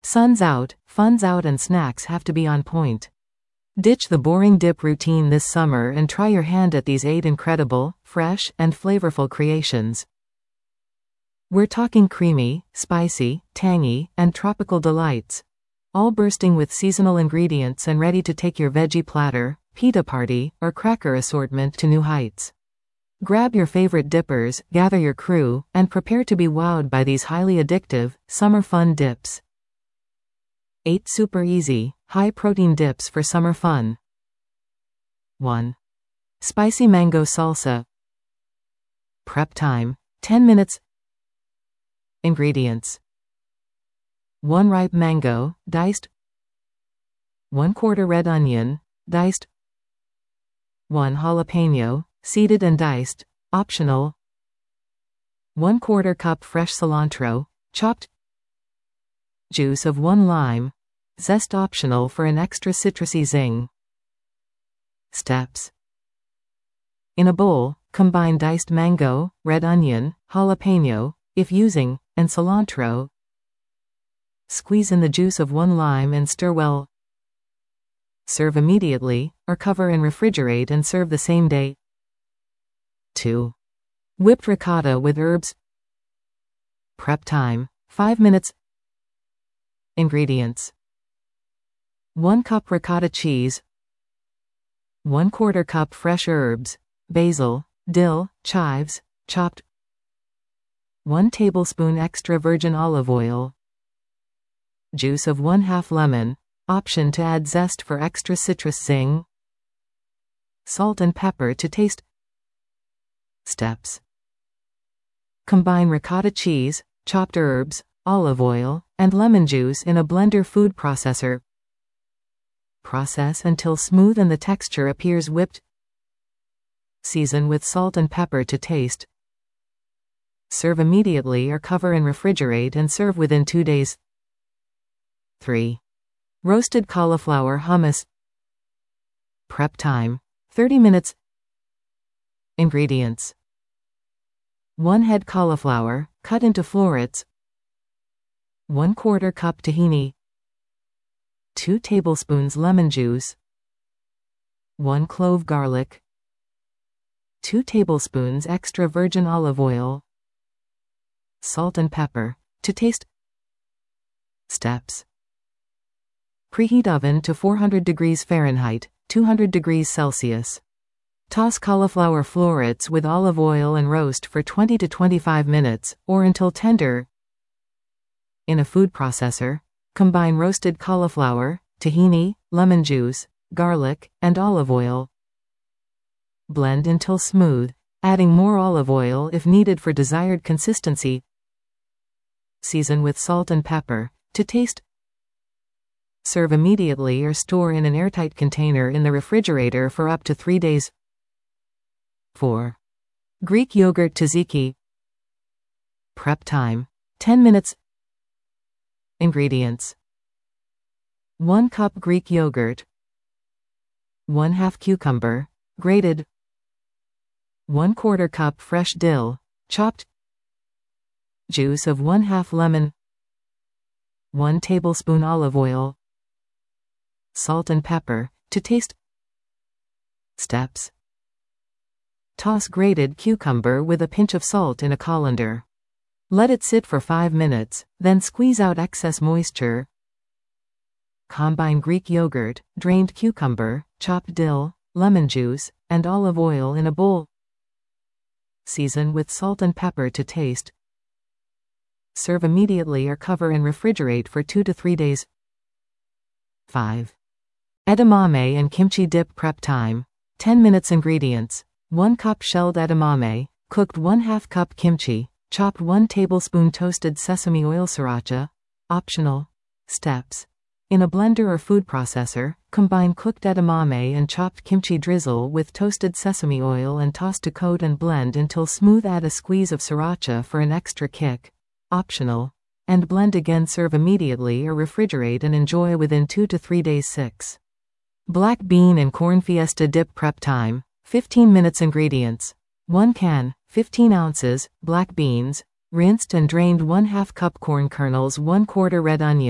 Sun's out, fun's out, and snacks have to be on point. Ditch the boring dip routine this summer and try your hand at these 8 incredible, fresh, and flavorful creations. We're talking creamy, spicy, tangy, and tropical delights. All bursting with seasonal ingredients and ready to take your veggie platter, pita party, or cracker assortment to new heights. Grab your favorite dippers, gather your crew, and prepare to be wowed by these highly addictive, summer fun dips. 8 super easy, high-protein dips for summer fun. 1. Spicy mango salsa. Prep time: 10 minutes. Ingredients: 1 ripe mango, diced. 1/4 red onion, diced. 1 jalapeno, seeded and diced, optional. 1/4 cup fresh cilantro, chopped. Juice of 1 lime, zest optional for an extra citrusy zing. Steps: in a bowl, combine diced mango, red onion, jalapeno, if using, and cilantro. Squeeze in the juice of 1 lime and stir well. Serve immediately, or cover and refrigerate and serve the same day. 2. Whipped ricotta with herbs. Prep time: 5 minutes. Ingredients: 1 cup ricotta cheese. 1/4 cup fresh herbs, basil, dill, chives, chopped. 1 tablespoon extra virgin olive oil. Juice of 1/2 lemon, option to add zest for extra citrus zing. Salt and pepper to taste. Steps: combine ricotta cheese, chopped herbs, olive oil, and lemon juice in a blender food processor. Process until smooth and the texture appears whipped. Season with salt and pepper to taste. Serve immediately or cover and refrigerate and serve within 2 days. 3. Roasted cauliflower hummus. Prep time: 30 minutes. Ingredients: 1 head cauliflower, cut into florets. 1/4 cup tahini. 2 tablespoons lemon juice. 1 clove garlic. 2 tablespoons extra virgin olive oil. Salt and pepper to taste. Steps: preheat oven to 400 degrees Fahrenheit, 200 degrees Celsius. Toss cauliflower florets with olive oil and roast for 20 to 25 minutes, or until tender. In a food processor, combine roasted cauliflower, tahini, lemon juice, garlic, and olive oil. Blend until smooth, adding more olive oil if needed for desired consistency. Season with salt and pepper to taste. Serve immediately or store in an airtight container in the refrigerator for up to 3 days. 4. Greek yogurt tzatziki. Prep time: 10 minutes. Ingredients: 1 cup Greek yogurt. 1/2 cucumber, grated. 1/4 cup fresh dill, chopped. Juice of 1/2 lemon. 1 tablespoon olive oil. Salt and pepper to taste. Steps: toss grated cucumber with a pinch of salt in a colander. Let it sit for 5 minutes, then squeeze out excess moisture. Combine Greek yogurt, drained cucumber, chopped dill, lemon juice, and olive oil in a bowl. Season with salt and pepper to taste. Serve immediately or cover and refrigerate for 2 to 3 days. 5. Edamame and kimchi dip. Prep time: 10 minutes. Ingredients: 1 cup shelled edamame, cooked 1/2 cup kimchi, chopped 1 tablespoon toasted sesame oil. Sriracha, optional. Steps: in a blender or food processor, combine cooked edamame and chopped kimchi. Drizzle with toasted sesame oil and toss to coat and blend until smooth. Add a squeeze of sriracha for an extra kick, optional, and blend again. Serve immediately or refrigerate and enjoy within 2 to 3 days. 6. Black bean and corn fiesta dip. Prep time: 15 minutes. Ingredients: 1 can, 15 ounces, black beans, rinsed and drained. 1/2 cup corn kernels. 1/4 red onion,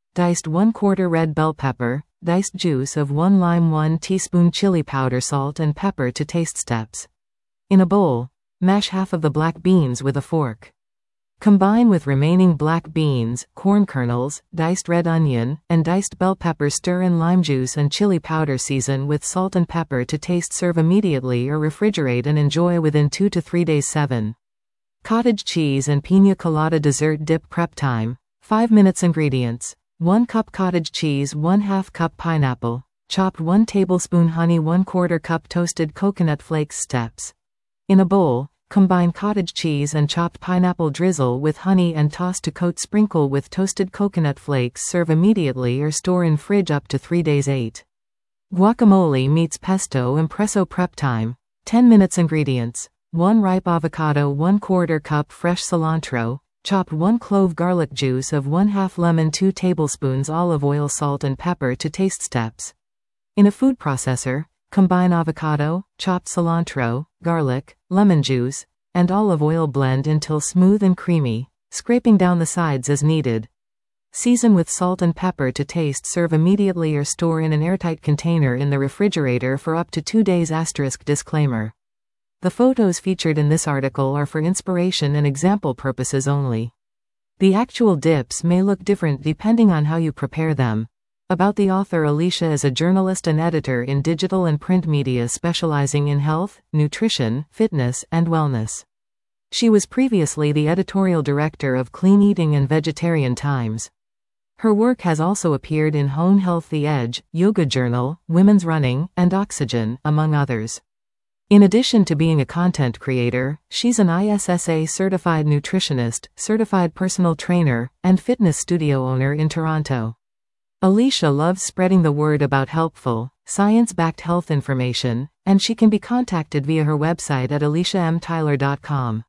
diced 1/4 red bell pepper, diced juice of 1 lime, 1 teaspoon chili powder, salt and pepper to taste. Steps. In a bowl, mash half of the black beans with a fork. Combine with remaining black beans, corn kernels, diced red onion, and diced bell pepper. Stir in lime juice and chili powder. Season with salt and pepper to taste. Serve immediately or refrigerate and enjoy within 2 to 3 days. 7. Cottage cheese and piña colada dessert dip. Prep time, 5 minutes. Ingredients: 1 cup cottage cheese, 1/2 cup pineapple, chopped 1 tablespoon honey, 1/4 cup toasted coconut flakes. Steps. In a bowl, combine cottage cheese and chopped pineapple. Drizzle with honey and toss to coat. Sprinkle with toasted coconut flakes. Serve immediately or store in fridge up to 3 days. 8. Guacamole meets pesto impresso. Prep time, 10 minutes. Ingredients: 1 ripe avocado, 1/4 cup fresh cilantro, chopped 1 clove, garlic juice of 1/2 lemon, 2 tablespoons olive oil, salt and pepper to taste. Steps. In a food processor, combine avocado, chopped cilantro, garlic, lemon juice, and olive oil. Blend until smooth and creamy, scraping down the sides as needed. Season with salt and pepper to taste. Serve immediately or store in an airtight container in the refrigerator for up to 2 days. Disclaimer: the photos featured in this article are for inspiration and example purposes only. The actual dips may look different depending on how you prepare them. About the author: Alicia is a journalist and editor in digital and print media specializing in health, nutrition, fitness, and wellness. She was previously the editorial director of Clean Eating and Vegetarian Times. Her work has also appeared in Hone Health, The Edge, Yoga Journal, Women's Running, and Oxygen, among others. In addition to being a content creator, she's an ISSA certified nutritionist, certified personal trainer, and fitness studio owner in Toronto. Alicia loves spreading the word about helpful, science-backed health information, and she can be contacted via her website at aliciamtyler.com.